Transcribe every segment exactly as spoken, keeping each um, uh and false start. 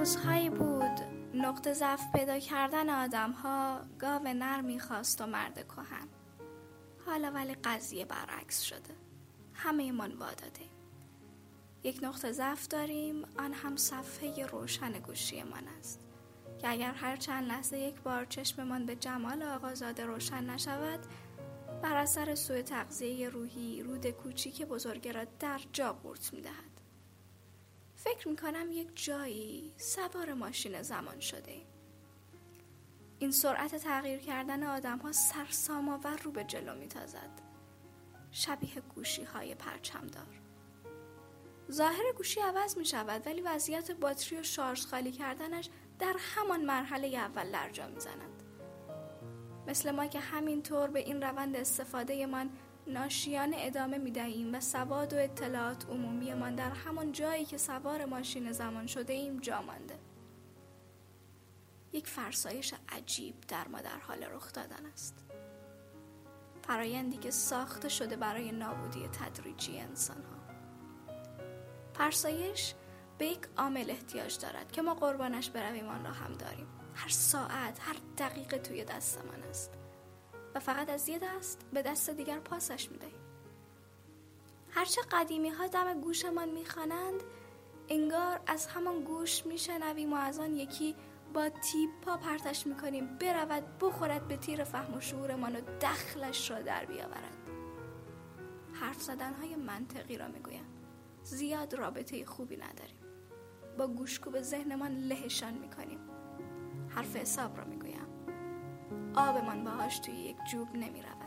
روزهایی بود نقطه ضعف پیدا کردن آدم ها گاو نر میخواست و مرد کهن. حالا ولی قضیه برعکس شده. همه من واداده. یک نقطه ضعف داریم، آن هم صفحه روشن گوشی من است که اگر هر چند لحظه یک بار چشممان به جمال آقازاده روشن نشود، بر اثر سوء تغذیه روحی رود کوچیک بزرگه را در جا قورت می‌دهد. فکر می‌کنم یک جایی سوار ماشین زمان شده ایم. این سرعت تغییر کردن آدم‌ها سرسام‌آور رو به جلو می‌تازد، شبیه گوشی‌های پرچمدار. ظاهر گوشی عوض می‌شود ولی وضعیت باتری و شارژ خالی کردنش در همان مرحله اول لرجا می‌زند. مثل ما که همینطور به این روند استفاده من ناشیانه ادامه می‌دهیم و سواد و اطلاعات عمومی من در همان جایی که سوار ماشین زمان شده ایم جا مانده. یک فرسایش عجیب در ما در حال رخ دادن است. فرایندی که ساخته شده برای نابودی تدریجی انسان‌ها. فرسایش به یک عامل احتیاج دارد که ما قربانش برویم، آن را هم داریم. هر ساعت، هر دقیقه توی دستمان است و فقط از یه دست به دست دیگر پاسش می‌دهیم. هرچه قدیمی ها دم گوشمان می‌خوانند، انگار از همان گوش می‌شنویم و از آن یکی با تیپ پا پرتش می‌کنیم برود بخورد به تیر فهم و شعورمان و دخلش را در بیاورد. حرف زدن‌های منطقی را می‌گویم. زیاد رابطه خوبی نداریم. با گوشکوب ذهنمان لهشان می‌کنیم. حرف حساب را می‌گویم. آبمان باهاش توی یک جوب نمی‌رود.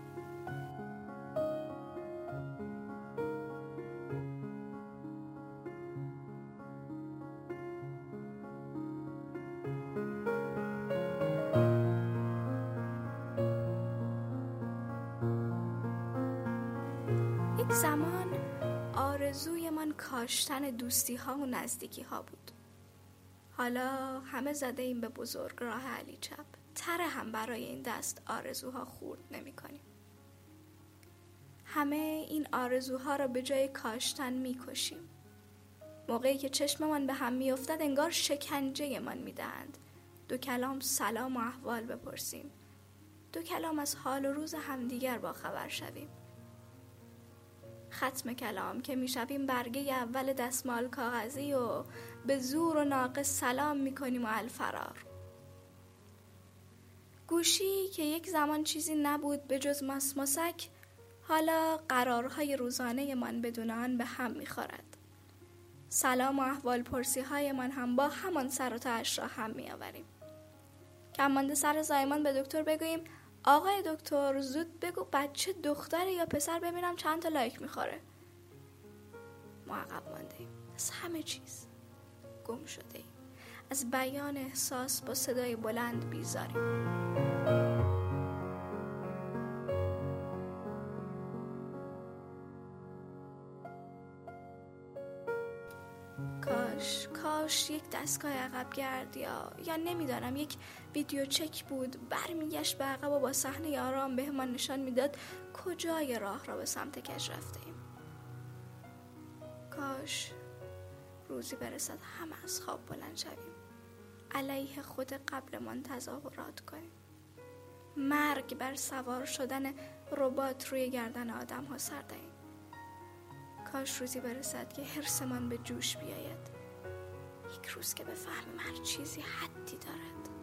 یک زمان آرزوی من کاشتن دوستی ها و نزدیکی ها بود. حالا همه زده ایم به بزرگ راه علی چپ. تره هم برای این دست آرزوها خورد نمی کنیم. همه این آرزوها را به جای کاشتن می کشیم. موقعی که چشممان به هم می افتد انگار شکنجه من می دهند. دو کلام سلام و احوال بپرسیم. دو کلام از حال و روز همدیگر با خبر شویم. ختم کلام که میشویم برگه اول دستمال کاغذی و به زور و ناقص سلام میکنیم و الفرار. گوشی که یک زمان چیزی نبود به جز ماسماسک، حالا قرارهای روزانه من بدون آن به هم میخورد. سلام و احوال پرسی های من هم با همان سر و تهش را هم میآوریم. کم مانده سر زایمان به دکتر بگوییم آقای دکتر زود بگو بچه دختره یا پسر ببینم چند تا لایک میخوره. ما عقب مانده ایم از همه چیز، گم شده ایم، از بیان احساس با صدای بلند بیزاریم. کاش کاش یک دستگاه عقب گرد یا یا نمیدانم یک ویدیو چک بود برمیگشت به عقب و با صحنه آرام به من نشان میداد کجای راه را به سمت کج رفته ایم. کاش روزی برسد همه از خواب بلند شویم، علیه خود قبلمان تظاهرات کنیم، مرگ بر سوار شدن ربات روی گردن آدم ها سر دهیم. کاش روزی برسد که حرصمان به جوش بیاید، یک روز که بفهمیم هر چیزی حدی دارد.